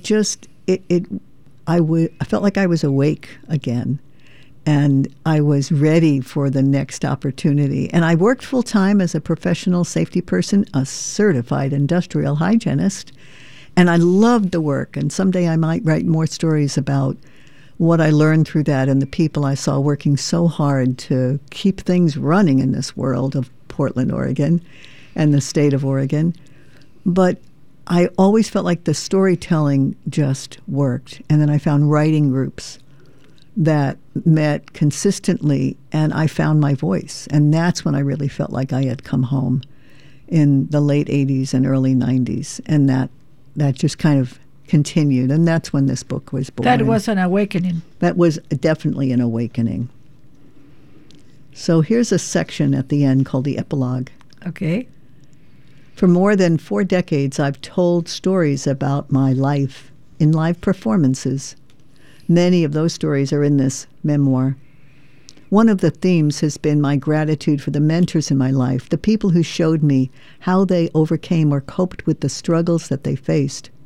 I felt like I was awake again. And I was ready for the next opportunity. And I worked full-time as a professional safety person, a certified industrial hygienist. And I loved the work. And someday I might write more stories about what I learned through that and the people I saw working so hard to keep things running in this world of Portland, Oregon, and the state of Oregon. But I always felt like the storytelling just worked. And then I found writing groups that met consistently, and I found my voice. And that's when I really felt like I had come home in the late 80s and early 90s. And that just kind of continued. And that's when this book was born. That was an awakening. That was definitely an awakening. So here's a section at the end called the epilogue. Okay. For more than 4 decades, I've told stories about my life in live performances. Many of those stories are in this memoir. One of the themes has been my gratitude for the mentors in my life, the people who showed me how they overcame or coped with the struggles that they faced.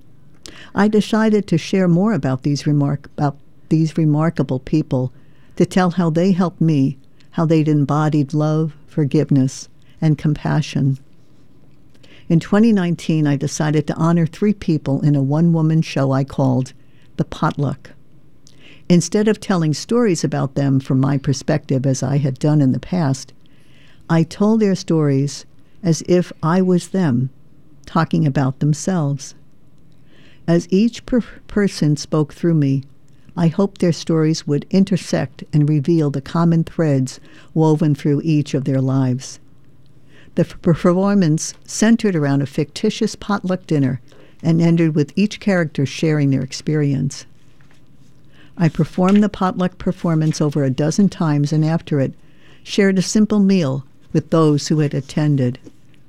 I decided to share more about these remarkable people, to tell how they helped me, how they'd embodied love, forgiveness, and compassion. In 2019, I decided to honor 3 people in a one-woman show I called The Potluck. Instead of telling stories about them from my perspective as I had done in the past, I told their stories as if I was them, talking about themselves. As each person spoke through me, I hoped their stories would intersect and reveal the common threads woven through each of their lives. The performance centered around a fictitious potluck dinner and ended with each character sharing their experience. I performed the potluck performance over a dozen times, and after it, shared a simple meal with those who had attended.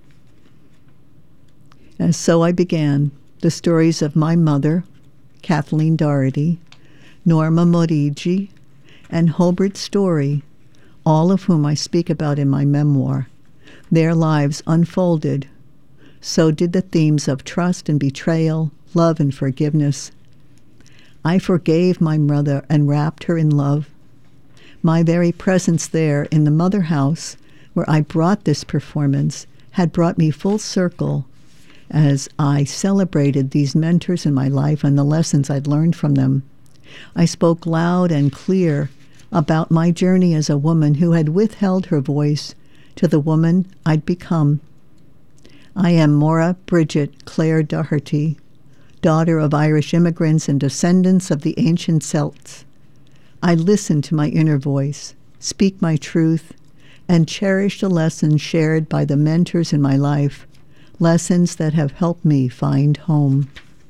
And so I began the stories of my mother, Kathleen Doherty, Norma Morigi, and Hobart Story, all of whom I speak about in my memoir. Their lives unfolded. So did the themes of trust and betrayal, love and forgiveness. I forgave my mother and wrapped her in love. My very presence there in the mother house, where I brought this performance, had brought me full circle as I celebrated these mentors in my life and the lessons I'd learned from them. I spoke loud and clear about my journey as a woman who had withheld her voice to the woman I'd become. I am Maura Bridget Claire Doherty, daughter of Irish immigrants and descendants of the ancient Celts. I listen to my inner voice, speak my truth, and cherish the lessons shared by the mentors in my life, lessons that have helped me find home.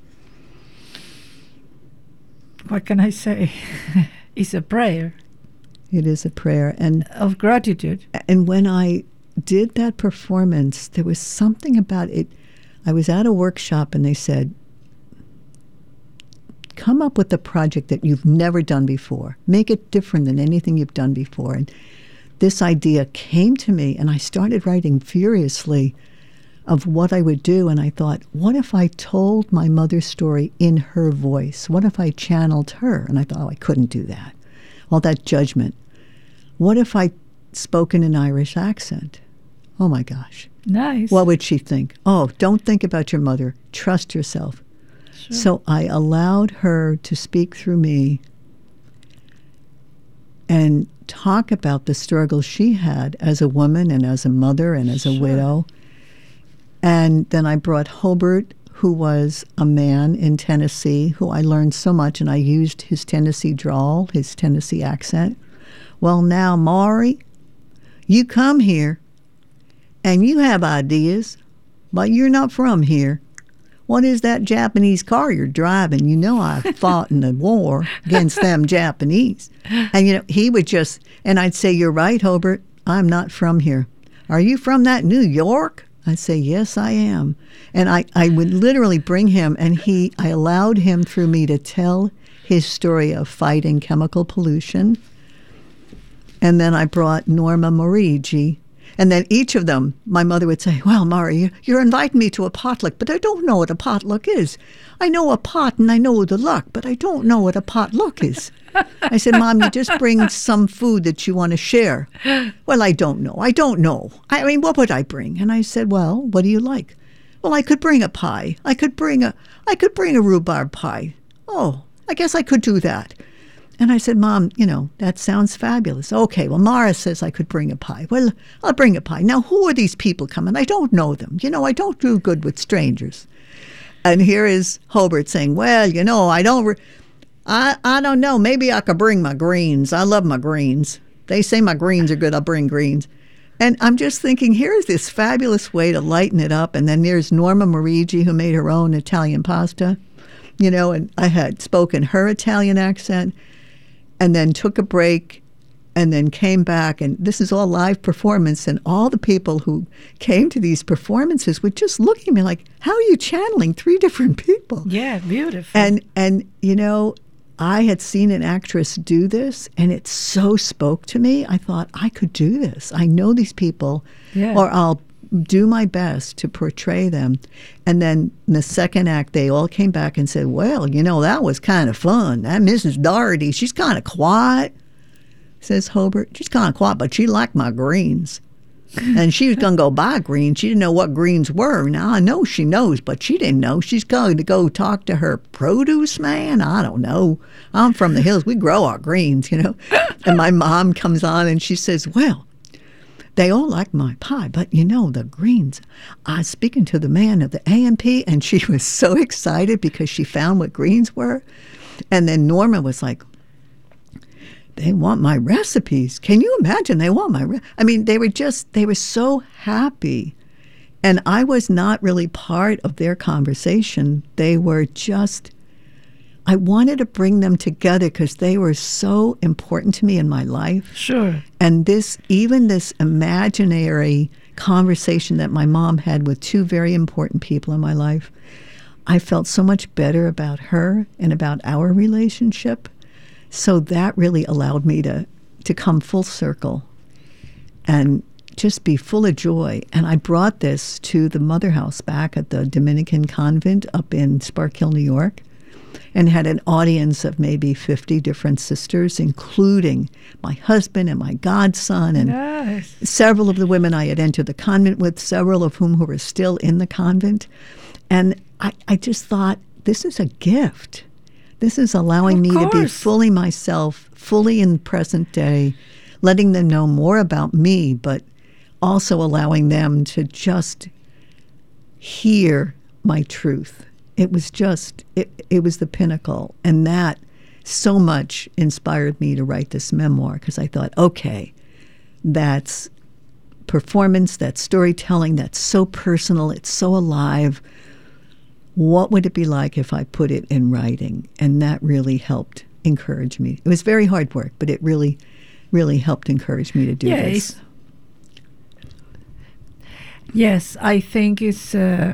What can I say? It's a prayer. It is a prayer. And of gratitude. And when I did that performance, there was something about it. I was at a workshop and they said, come up with a project that you've never done before. Make it different than anything you've done before. And this idea came to me, and I started writing furiously of what I would do. And I thought, what if I told my mother's story in her voice? What if I channeled her? And I thought, oh, I couldn't do that. All that judgment. What if I spoke in an Irish accent? Oh, my gosh. Nice. What would she think? Oh, don't think about your mother. Trust yourself. Sure. So I allowed her to speak through me and talk about the struggle she had as a woman and as a mother and as a widow. And then I brought Hobart, who was a man in Tennessee, who I learned so much, and I used his Tennessee drawl, his Tennessee accent. Well, now, Maury, you come here, and you have ideas, but you're not from here. What is that Japanese car you're driving? You know I fought in the war against them Japanese. And, you know, he would just, and I'd say, you're right, Hobart, I'm not from here. Are you from that New York? I'd say, yes, I am. And I would literally bring him, and I allowed him through me to tell his story of fighting chemical pollution. And then I brought Norma Morigi. And then each of them, my mother would say, well, Maury, you're inviting me to a potluck, but I don't know what a potluck is. I know a pot and I know the luck, but I don't know what a potluck is. I said, Mom, you just bring some food that you want to share. Well, I don't know. I mean, what would I bring? And I said, well, what do you like? Well, I could bring a pie. I could bring a rhubarb pie. Oh, I guess I could do that. And I said, Mom, you know, that sounds fabulous. Okay, well, Mara says I could bring a pie. Well, I'll bring a pie. Now, who are these people coming? I don't know them. You know, I don't do good with strangers. And here is Hobart saying, well, you know, I don't know. Maybe I could bring my greens. I love my greens. They say my greens are good. I'll bring greens. And I'm just thinking, here's this fabulous way to lighten it up. And then there's Norma Morigi, who made her own Italian pasta, you know, and I had spoken her Italian accent. And then took a break and then came back. And this is all live performance. And all the people who came to these performances would just look at me like, how are you channeling 3 different people? Yeah, beautiful. And you know, I had seen an actress do this, and it so spoke to me. I thought, I could do this. I know these people. Yeah. Or I'll do my best to portray them. And then in the second act, they all came back and said, well, that was kind of fun. That Mrs. Doherty, she's kind of quiet, says Hobart. She's kind of quiet, but she liked my greens. And she was going to go buy greens. She didn't know what greens were. Now, I know she knows, but she didn't know. She's going to go talk to her produce man. I don't know. I'm from the hills. We grow our greens, And my mom comes on and she says, well, they all like my pie, but the greens. I was speaking to the man of the A&P, and she was so excited because she found what greens were. And then Norma was like, they want my recipes. Can you imagine? They want my they were so happy. And I was not really part of their conversation. They were just, I wanted to bring them together because they were so important to me in my life. Sure. And this imaginary conversation that my mom had with two very important people in my life, I felt so much better about her and about our relationship. So that really allowed me to come full circle and just be full of joy. And I brought this to the Mother House back at the Dominican convent up in Spark Hill, New York, and had an audience of maybe 50 different sisters, including my husband and my godson and several of the women I had entered the convent with, several of whom who were still in the convent. And I just thought, this is a gift. This is allowing me to be fully myself, fully in present day, letting them know more about me, but also allowing them to just hear my truth. It was just, it was the pinnacle. And that so much inspired me to write this memoir, because I thought, okay, that's performance, that's storytelling, that's so personal, it's so alive. What would it be like if I put it in writing? And that really helped encourage me. It was very hard work, but it really, really helped encourage me to do this. Yes, I think it's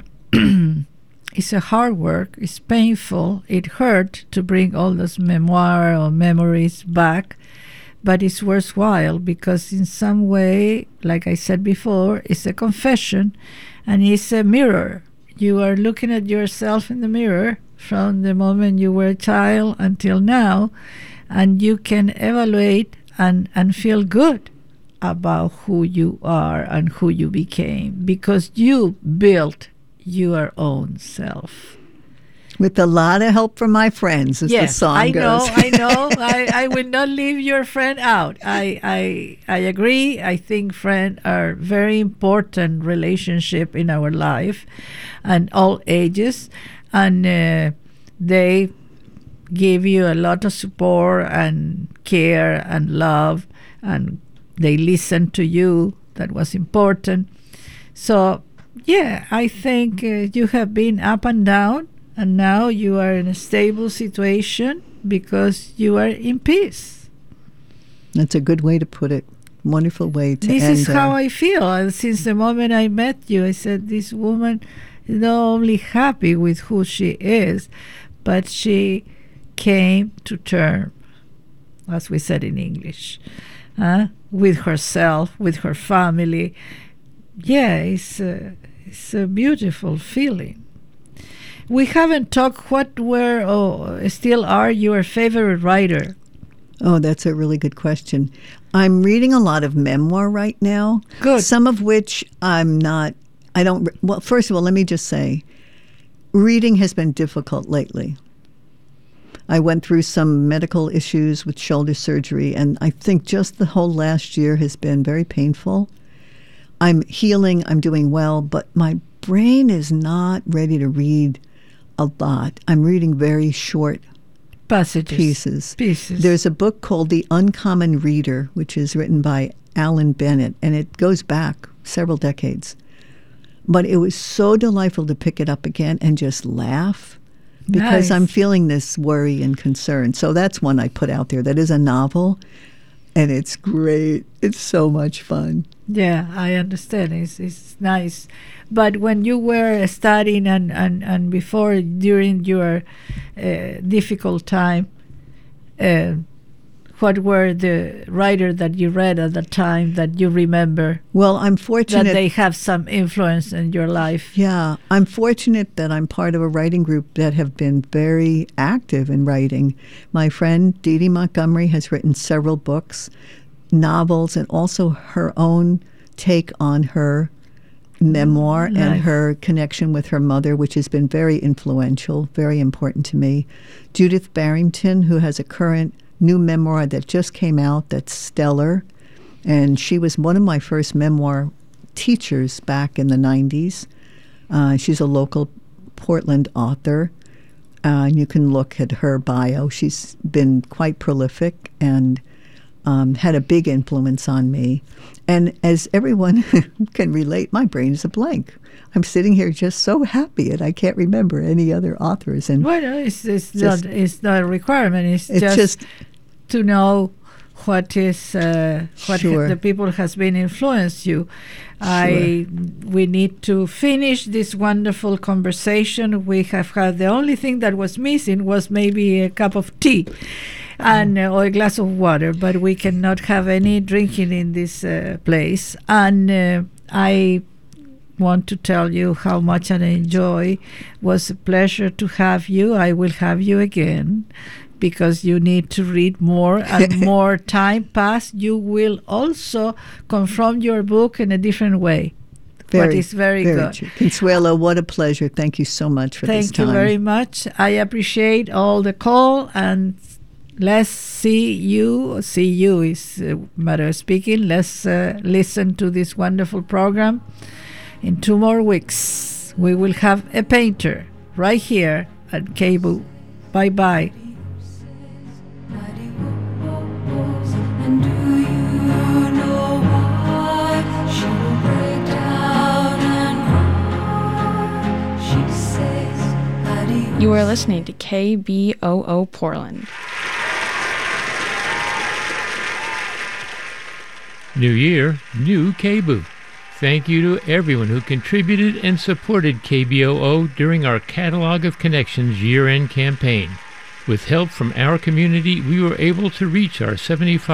it's a hard work. It's painful. It hurt to bring all those memoir or memories back, but it's worthwhile because in some way, like I said before, it's a confession and it's a mirror. You are looking at yourself in the mirror from the moment you were a child until now, and you can evaluate and feel good about who you are and who you became because you built your own self. With a lot of help from my friends, as the song goes. I know. I will not leave your friend out. I agree. I think friends are very important relationship in our life and all ages. And they give you a lot of support and care and love. And they listen to you. That was important. So, yeah, I think you have been up and down. And now you are in a stable situation because you are in peace. That's a good way to put it. Wonderful way to end. This is how I feel. And since the moment I met you, I said, this woman is not only happy with who she is, but she came to terms, as we said in English, with herself, with her family. Yeah, it's a beautiful feeling. We haven't talked what were or still are your favorite writer. Oh, that's a really good question. I'm reading a lot of memoir right now. Good. Some of which well, first of all, let me just say, reading has been difficult lately. I went through some medical issues with shoulder surgery, and I think just the whole last year has been very painful. I'm healing, I'm doing well, but my brain is not ready to read a lot. I'm reading very short pieces. There's a book called The Uncommon Reader, which is written by Alan Bennett, and it goes back several decades. But it was so delightful to pick it up again and just laugh because I'm feeling this worry and concern. So that's one I put out there. That is a novel, and it's great. It's so much fun. Yeah, I understand. It's nice. But when you were studying and before, during your difficult time, what were the writer that you read at the time that you remember? Well, I'm fortunate that they have some influence in your life. Yeah, I'm fortunate that I'm part of a writing group that have been very active in writing. My friend Dee Dee Montgomery has written several books, novels, and also her own take on her memoir and her connection with her mother, which has been very influential, very important to me. Judith Barrington, who has a current new memoir that just came out that's stellar, and she was one of my first memoir teachers back in the 90s. She's a local Portland author, and you can look at her bio. She's been quite prolific and had a big influence on me. And as everyone can relate, my brain is a blank. I'm sitting here just so happy, and I can't remember any other authors. And well, it's not a requirement. It's just to know what the people has been influenced you. Sure. We need to finish this wonderful conversation. We have had the only thing that was missing was maybe a cup of tea. And or a glass of water, but we cannot have any drinking in this place. And I want to tell you how much I enjoy. It was a pleasure to have you. I will have you again because you need to read more and more time pass. You will also confront your book in a different way. But it's very good. True. Consuelo, what a pleasure. Thank you so much for this time. Thank you very much. I appreciate all the call, and let's see you is a matter of speaking. Let's listen to this wonderful program. In 2 more weeks, we will have a painter right here at KBOO. Bye-bye. You are listening to KBOO Portland. New year, new KBOO. Thank you to everyone who contributed and supported KBOO during our Catalog of Connections year-end campaign. With help from our community, we were able to reach our 75